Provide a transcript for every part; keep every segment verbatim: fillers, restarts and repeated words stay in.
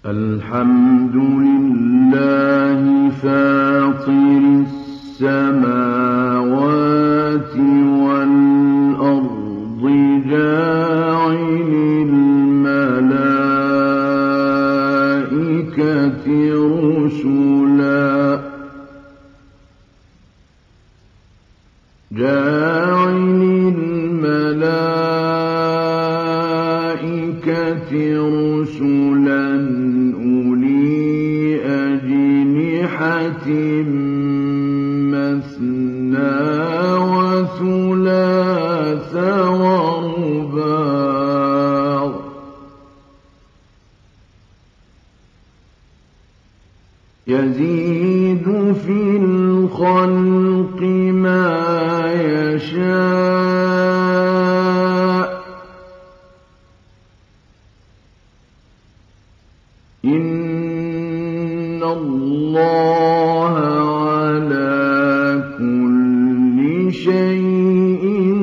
الحمد لله فاطر السماوات والأرض جاعل الملائكة رسلا جاعل الملائكة رسلا أولي أجنحة مثنى وثلاث ورباع يزيد في الخلق ما يشاء إن الله على كل شيء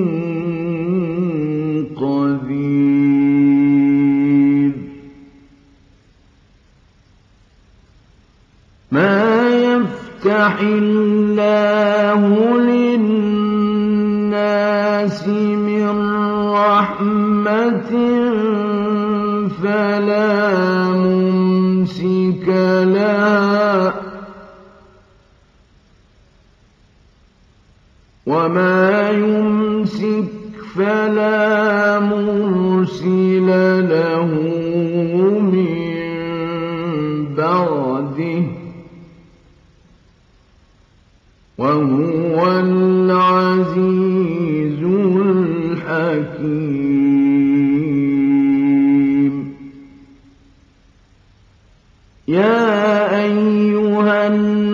قدير ما يفتح الله للناس من رحمة فلا ممسك لها وما يمسك فلا مرسل له من بعده وهو العزيز الحكيم يا أيها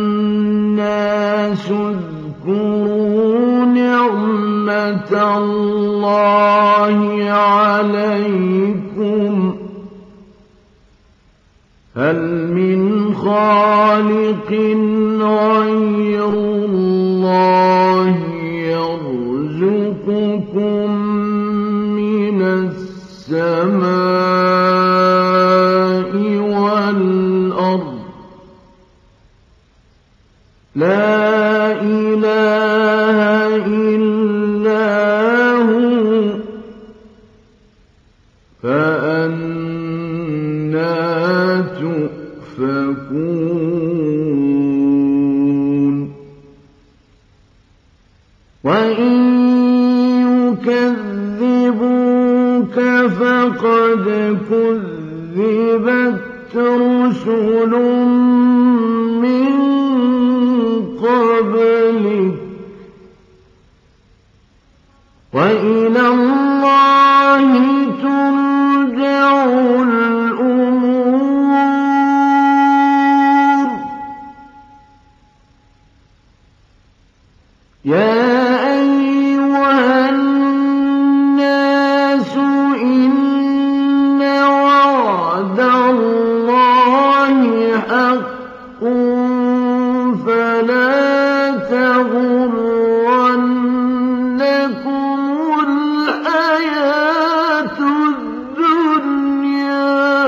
الناس اذكروا نعمة الله عليكم هل من خالق غير الله يرزقكم من السماء والأرض لا إله إلا هو فأنى تؤفكون وإن يكذبوك فقد كذبت رسل من قبلك وإلى الله ترجع الأمور يا أيها الناس إن وعد الله حق فلا تغرنكم الحياة الدنيا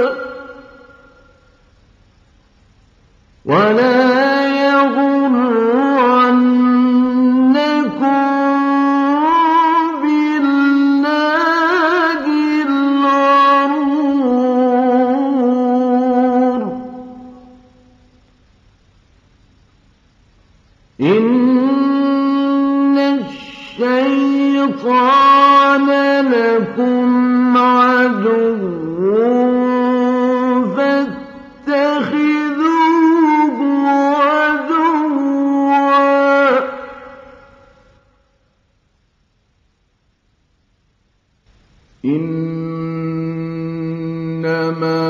ولا يغرنكم بالله الغرور إن الشيطان لكم عدو فاتخذوه عدوا إنما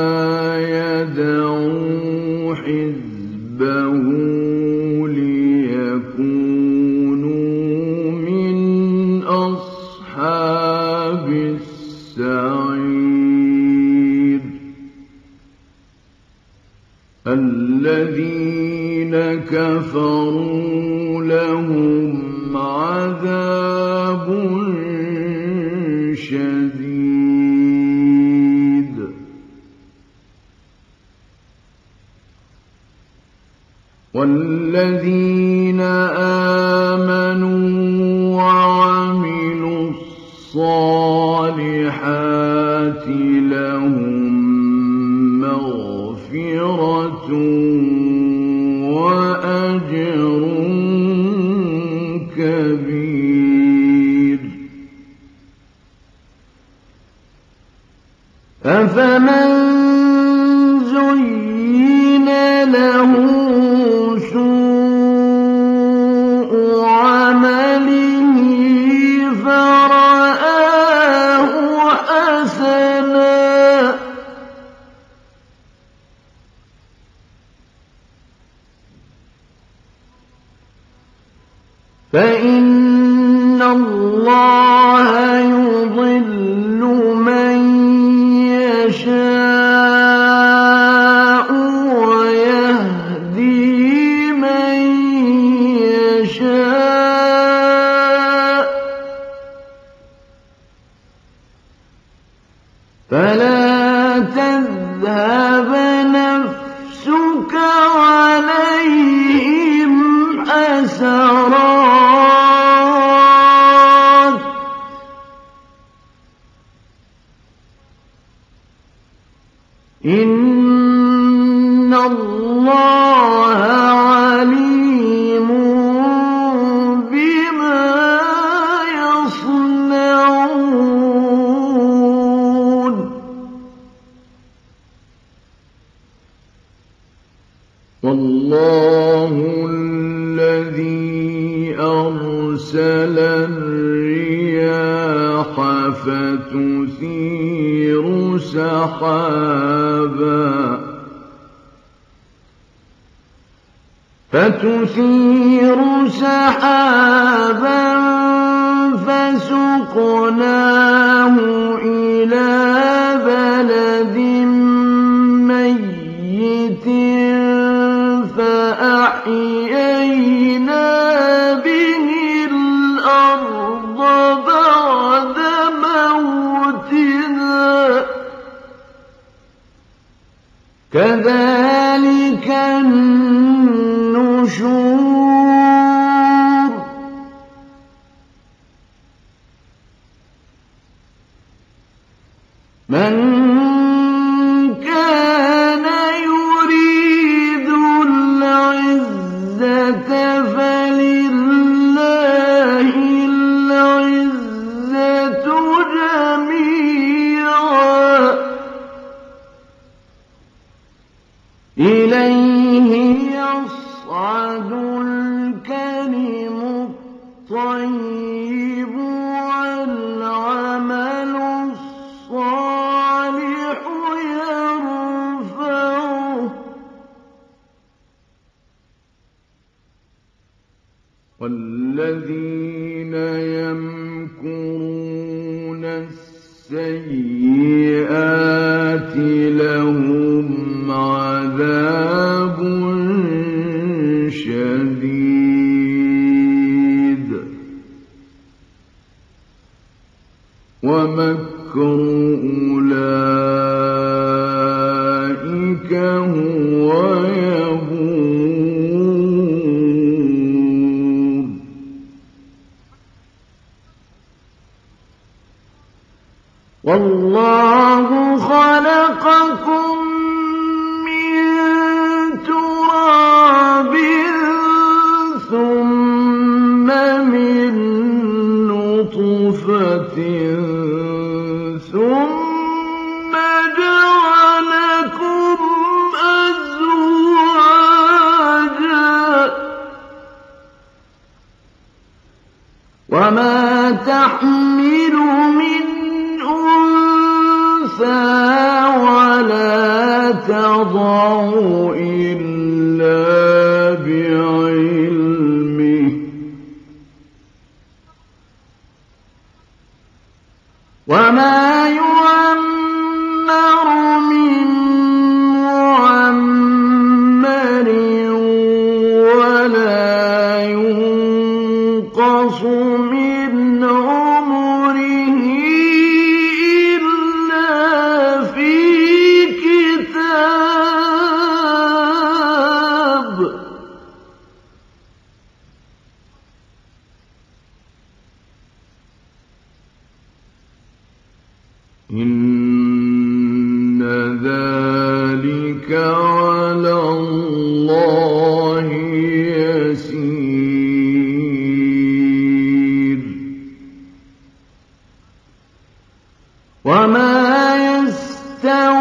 يدعو حزبه ليكونوا من أصحاب السعير الذين كفروا لهم عذاب شديد والذين آمنوا وعملوا الصالحات لهم مغفرة وأجر كبير. أفمن زين له سوء عمله فرآه حسنا فإن الله يضل من يشاء ويهدي من يشاء فلا تذهب نفسك عليهم حسرات إن الله عليم بما يصنعون. والله الذي أرسل الرياح فتثير سحابا فتثير سحابا فسقناه إلى بلد ميت فأحيينا به الأرض بعد موتها كذلك النشور. من كان يريد العزة فلله العزة جميعا إليه يصعد الكلم الطيب والعمل الصالح يرفعه والذين يمكرون السيئات لهم عذاب شديد ومكر أولئك هو يبور. والله خلقكم من تراب ثم من نطفة ثم جعلكم أزواجا وما تحمل من أنثى ولا تضع إلا بعلمه وما يعمر من معمر ولا ينقص من عمره إلا في كتاب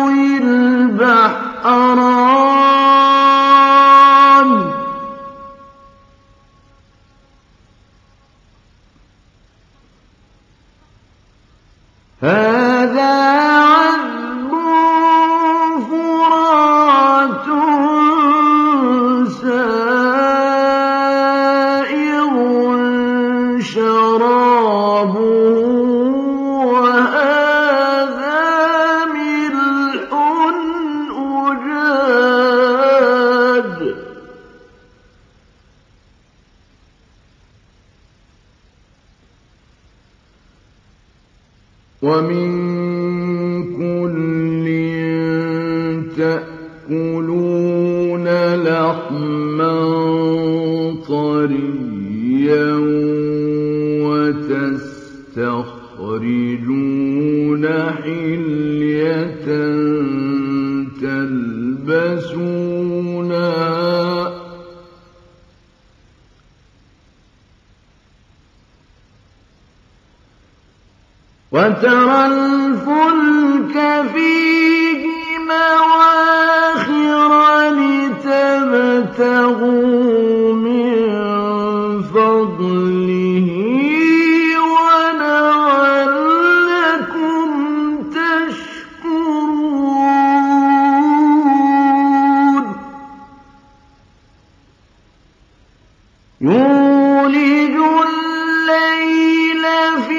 يستوي البحران هذا عذب فرات سائغ شرابه وهذا ملح أجاج ومن كل تأكلون لحما طريا وتستخرجون حلية تلبسونها وترى الفلك فيه مواخر لتبتغوا من فضله ولعلكم تشكرون يولج الليل في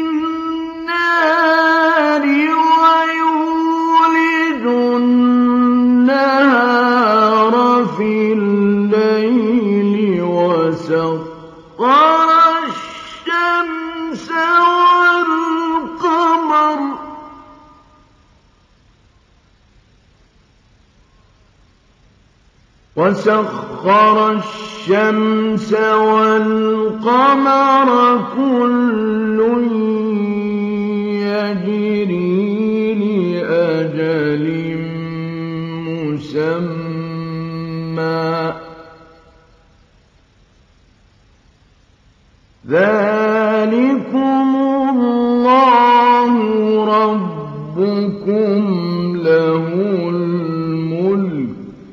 النهار ويولج النهار في الليل وسخر الشمس والقمر وسخر الشمس والقمر كل يجري لأجل مسمى ذلكم الله ربكم له الملك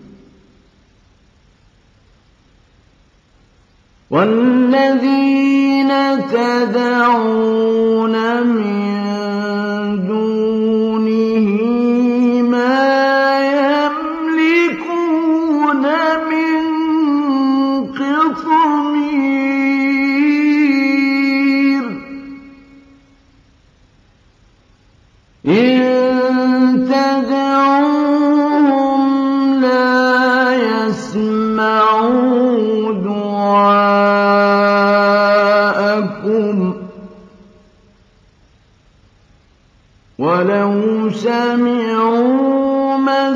والذين تدعون من دونه ما يملكون من قطمير إن تدعوهم لا يسمعوا دعاءكم ولو سمعوا ما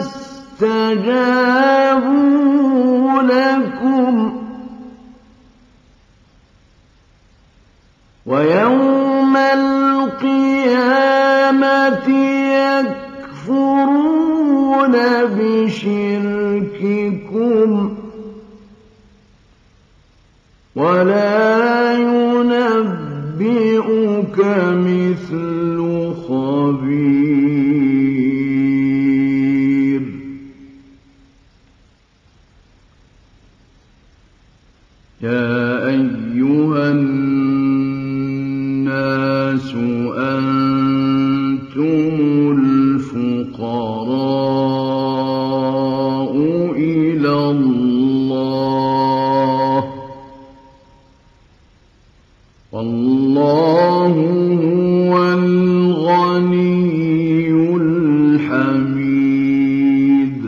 استجابوا لكم ويوم القيامة يكفرون بشرككم ولا ينبئك مثل خبير يا أيها الناس أنتم الفقراء إلى الله والله هو الغني الحميد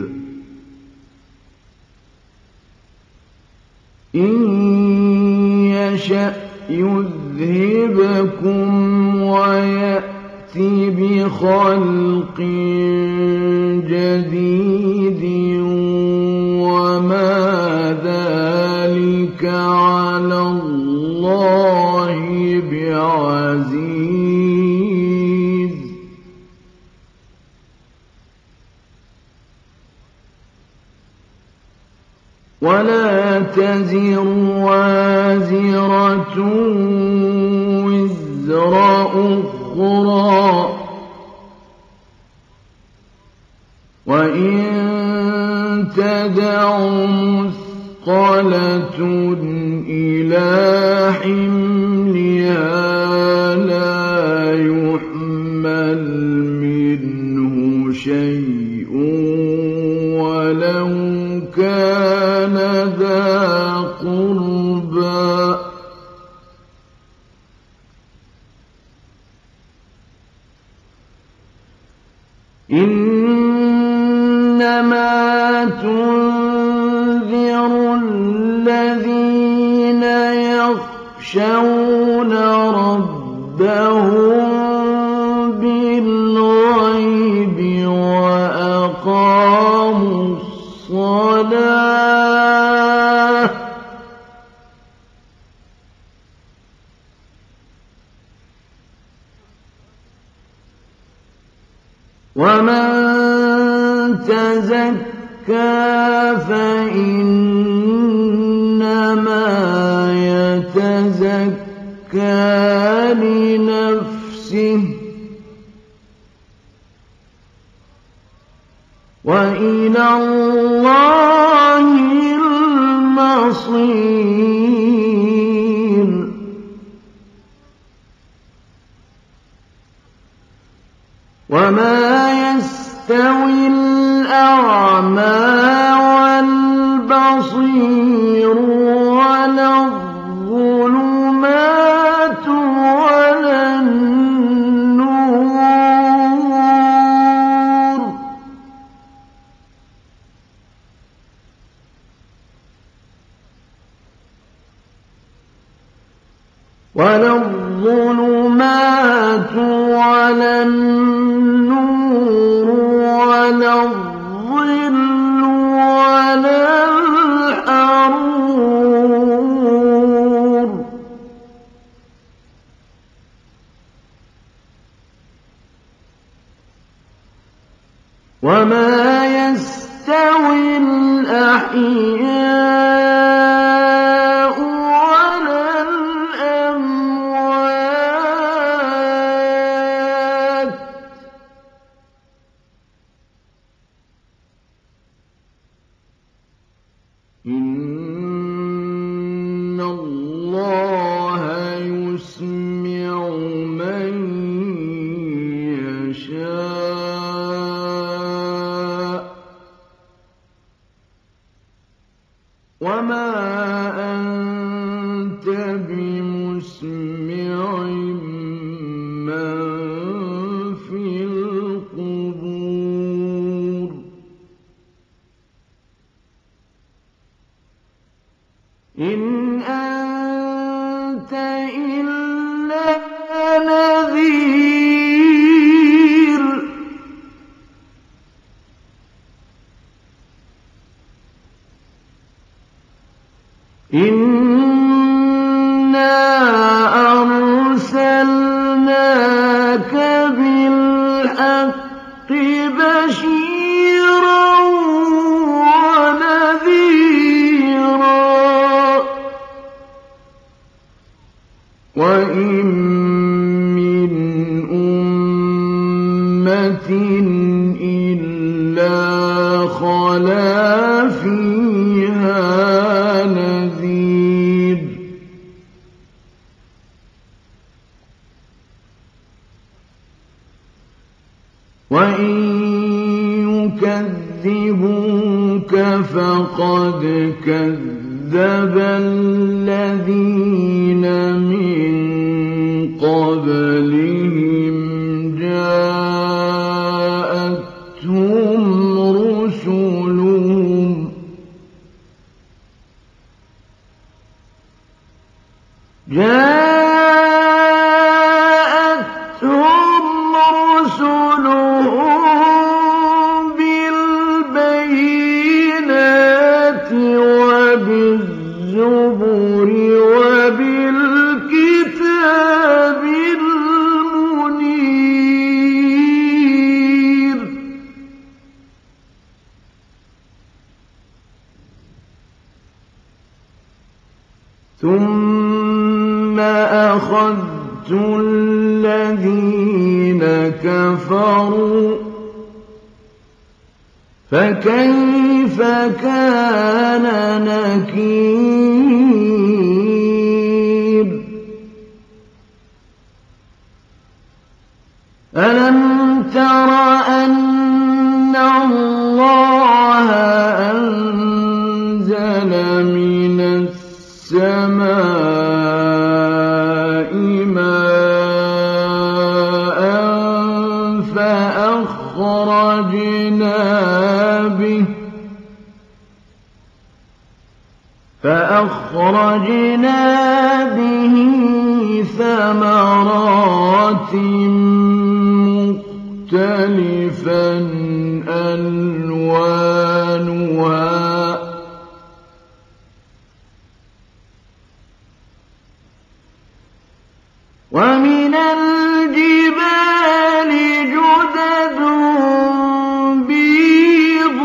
إن يشأ يذهبكم ويأت بخلق جديد وما ذلك على الله بعزيز ولا تزر وازرة وزر أخرى وإن تدع مثقلة إلى حملها لا يحمل منه شيء ولو كان ذا قربى إنما تنذر الذين يخشون ربهم بالغيب وأقاموا الصلاة ومن تزكى فإنما يتزكى لنفسه وإلى الله المصير وما يستوي الأعمى والبصير ولا الظلمات ولا النور ولا الظلمات ولا النور ولا الظل ولا الحرور وما يستوي الأحياء ولا الأموات إن الله يسمع من يشاء وما أنت بمسمع من في القبور إن أنت إلا نذير إنا أرسلناك بالحق بشيرا ونذيرا وإن من أمة إلا خلا فيها نذير وإن يكذبوك فقد كذب الذين من قبلهم جاءتهم رسلهم جاءتهم رسلهم بالبينات وبالزبر وبالكتاب المنير ثم أخذت الذين كفروا فكيف كان نكير ألم تر أن الله أنزل من السماء ماء فأخرجنا به فأخرجنا به ثمرات مختلفا ألوانها ومن الجبال جدد بيض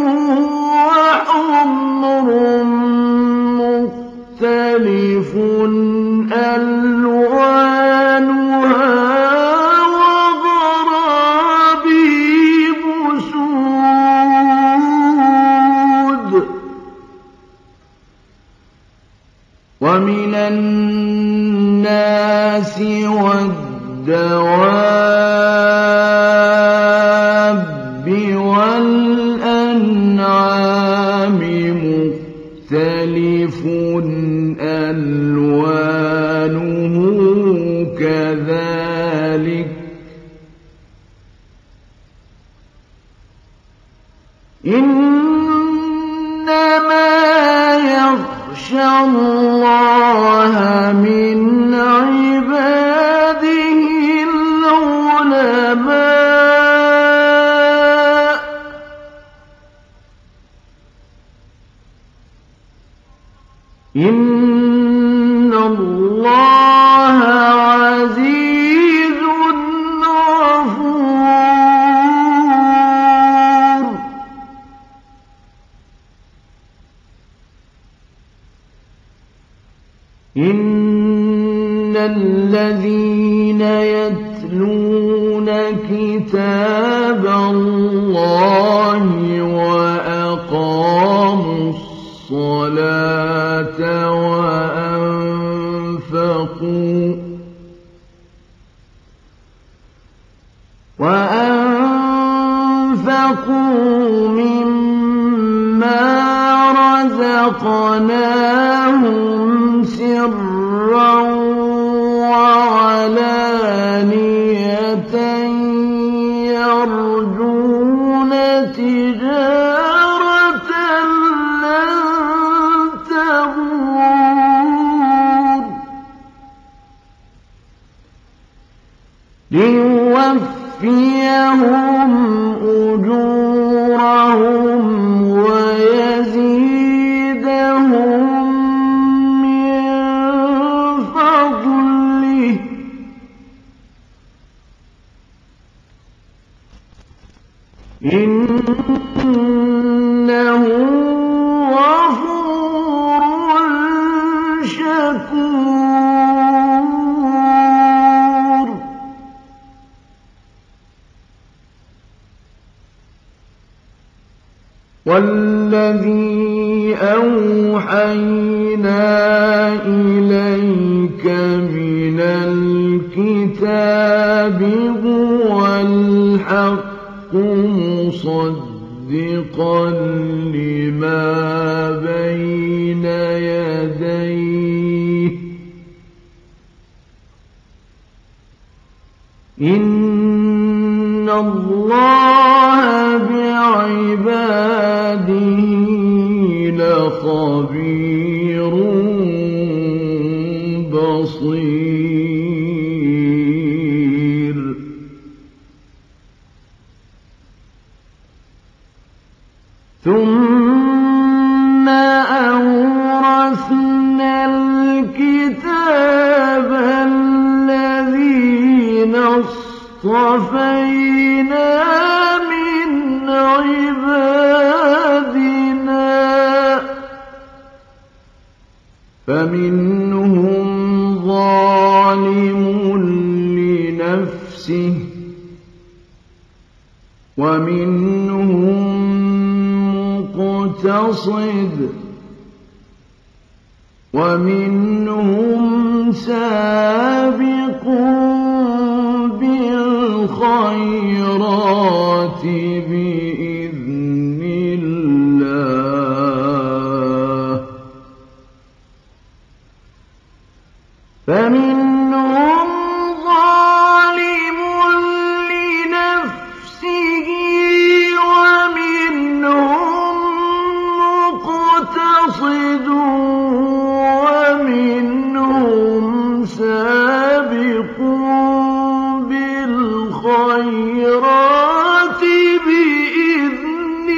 وحمر مختلف ألوانها وغرابيب سود ومن الناس والدواب والأنعام مختلف ألوانه كذلك إنما يخشى الله من عباده العلماء إن الله عزيز غفور إن الذين يتلون كتاب الله وأقاموا الصلاة وأنفقوا وأنفقوا مما رزقناهم سرا وعلانية يرجون تجارة لن تبور ليوفيهم أجورهم ويزيدهم من فضله إنه غفور شكور والذي أوحينا إليك من الكتاب هو الحق مصدقا لما بين يديه إن الله بعباده لخبير بصير ثم أورثنا الكتاب الذين اصطفينا من عبادنا فمنهم ظالم لنفسه ومنهم مقتصد ومنهم سابق بالخيرات بإذن الله فمنهم ظالم لنفسه ومنهم مقتصد ومنهم سابق بالخيرات بإذن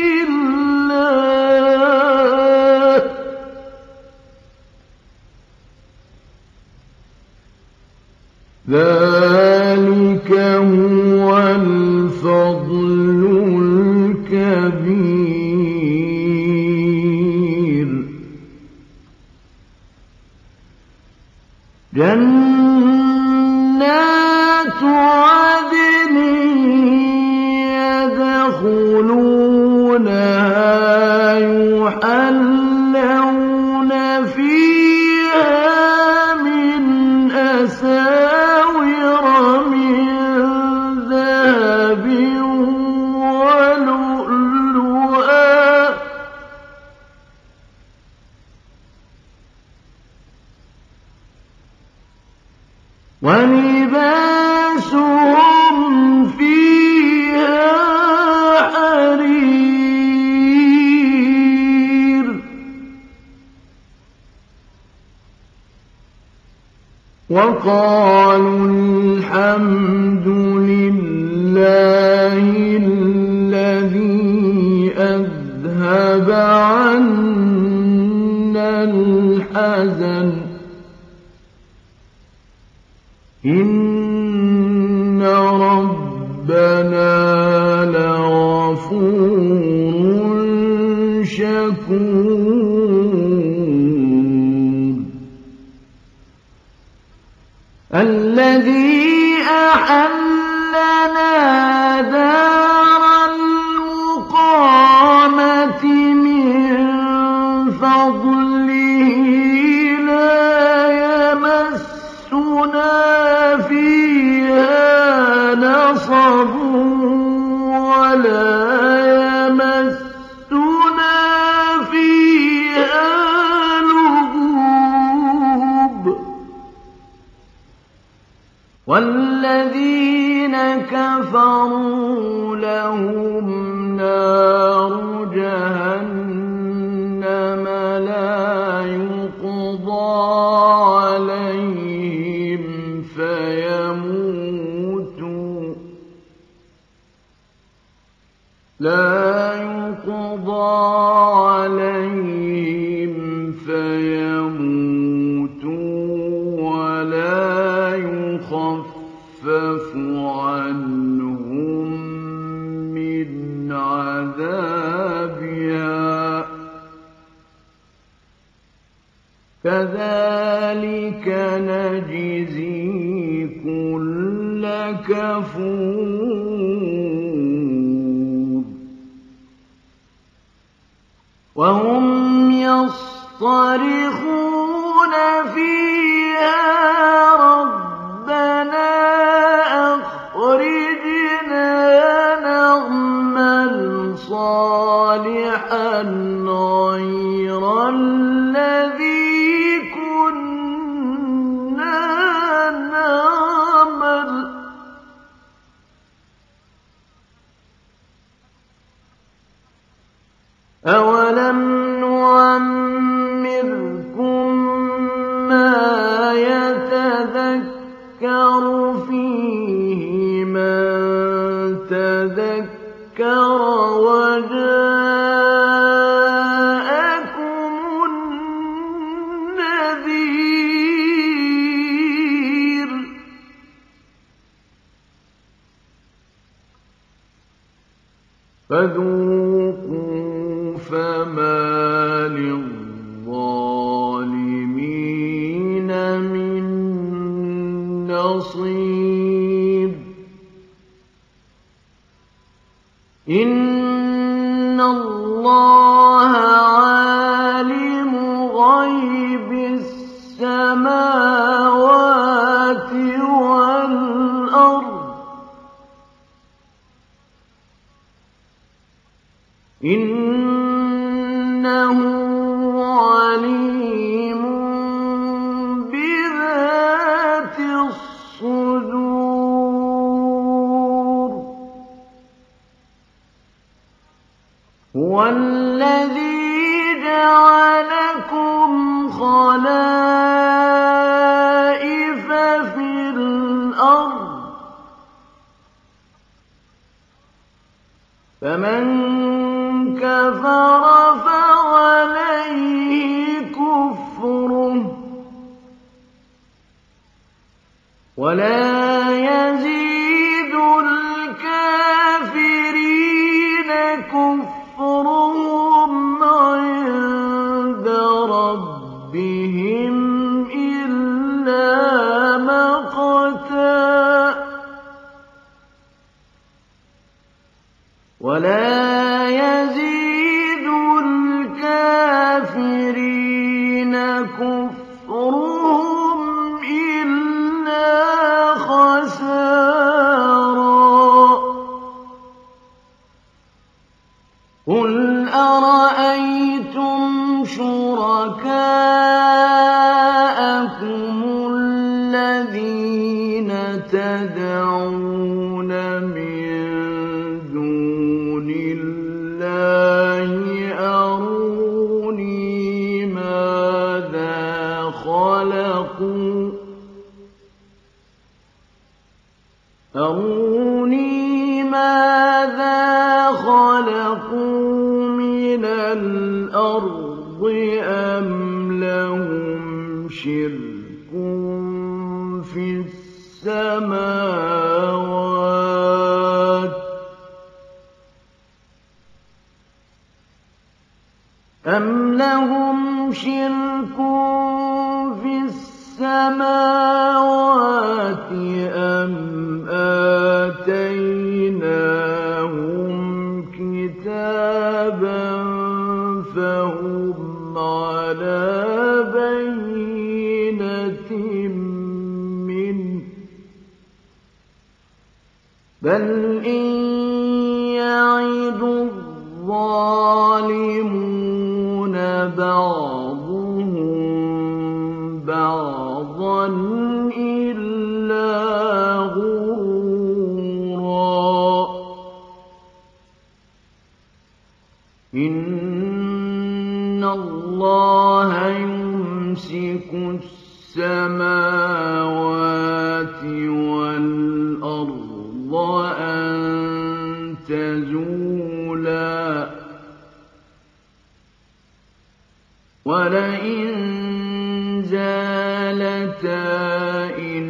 الله ذلك هو الفضل الكبير جنات عدن يدخلونها يحلون فيها من أساور من ذهب ولؤلؤا ولباسهم فيها حرير وقالوا الحمد لله الذي أذهب عنا الحزن إن ربنا لغفور شكور الذي أحلنا دار المقامة من فضله لا يمسنا فيها نصب ولا يمسنا فيها لغوب والذين كفروا لهم نار جهنم لا يقضى عليهم فيموتوا لا يقضى عليهم فيموتوا ولا يخفف عنهم من عذابها كذلك نجزي كل كفور وهم يصطرخون فيها ربنا أخرجنا نعمل صالحا غير الذي كنا نعمل أولم نعمركم ما يتذكر فيه من تذكر وجاءكم النذير فذوقوا فما للظالمين من نصير إن الله إنه عليم بذات الصدور هو الذي جعلكم خلائف في الأرض فمن كفر فعليه كفره ولا يزيد الكافرين كفرهم عند ربهم إلا مقتا ولا يزيد الكافرين كفرهم إلا خسارا قل أرأيتم شركاءكم الذين تدعون من دون الله أروني ماذا خلقوا أروني ماذا خلقوا من الأرض أم لهم شرك في السماوات أم لهم شرك في السماوات أم آتيناهم كتابا فهم على بينة منه بل إن يعد الظالمون بعضهم بعضا إلا غرورا إن الله يمسك السماوات والأرض أن تزولا ولئن زالتا إن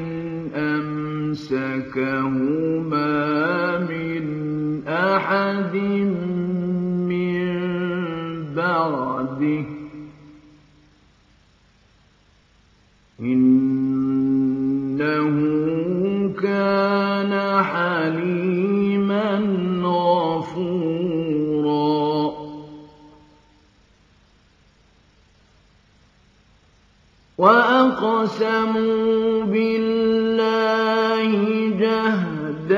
أمسكهما من أحد من بعده إنه كان حليما غفورا وأقسموا بالله جهد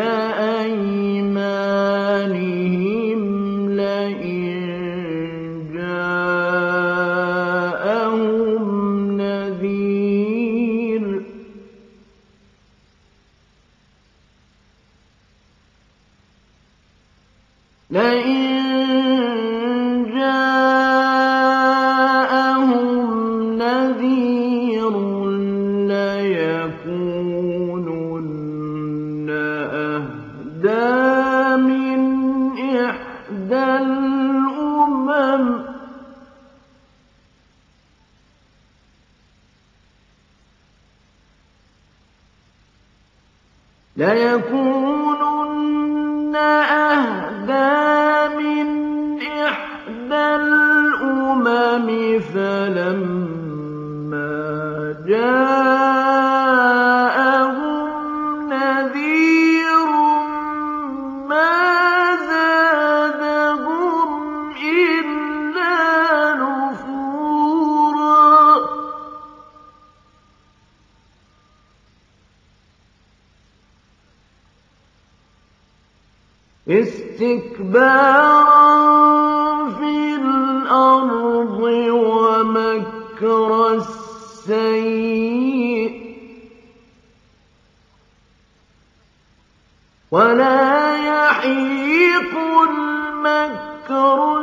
أيمانهم لئن جاءهم نذير لئن ليكونن أهدى من إحدى الأمم فلما جاءهم نذير ما زادهم إلا نفورا استكبارا ولا يحيق المكر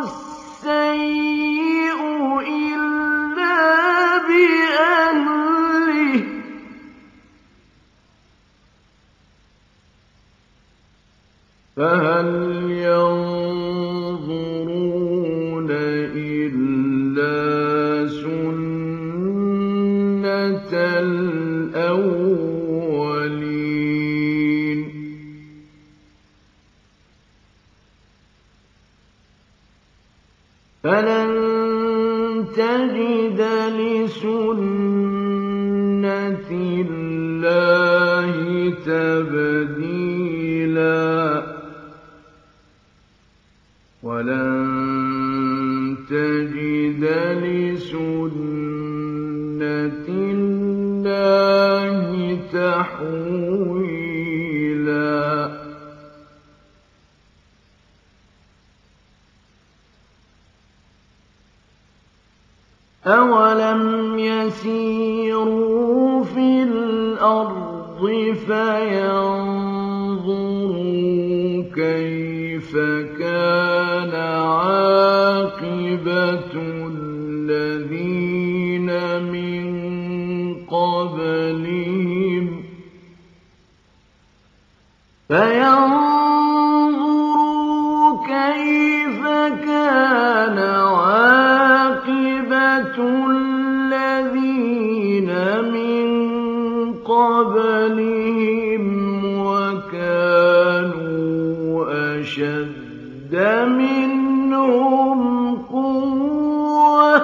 السيء إلا بأهله فهل ينظرون إلا سنة الأولين فلن تجد لسنة الله تبديلا ولن تجد لسنة الله تحويلا أولم يسيروا في الأرض فينظروا كيف كان عاقبة الذين من قبلهم فينظروا كيف كان عاقبة الذين من قبلهم وكانوا أشد منهم قوة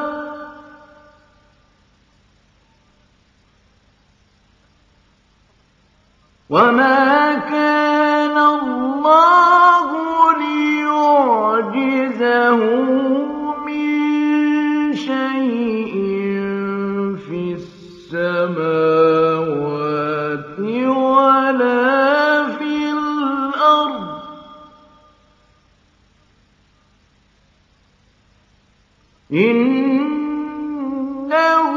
وما كان الله ليعجزه من شيء في السماوات ولا في الأرض إنه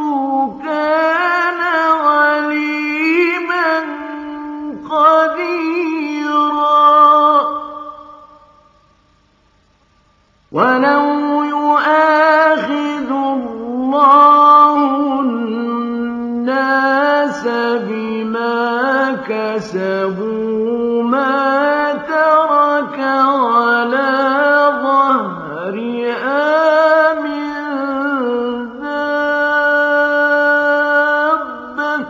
كان عليما قديرا ولو يؤاخذ الله الناس بما كسبوا ما ترك على ظهرها من دابة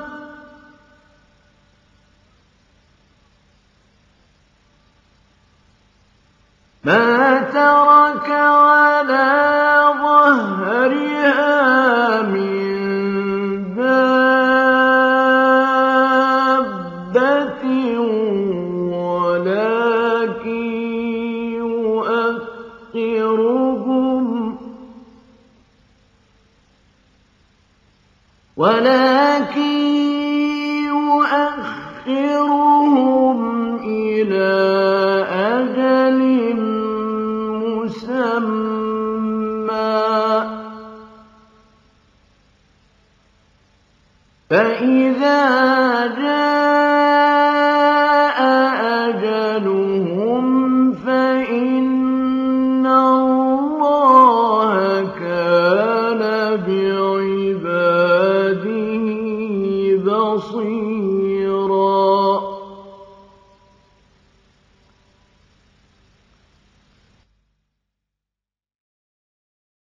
ما ترك على ظهرها من دابة ولكن يؤخرهم ولكن يؤخرهم إلى أجل مسمى فإذا جاء أجلهم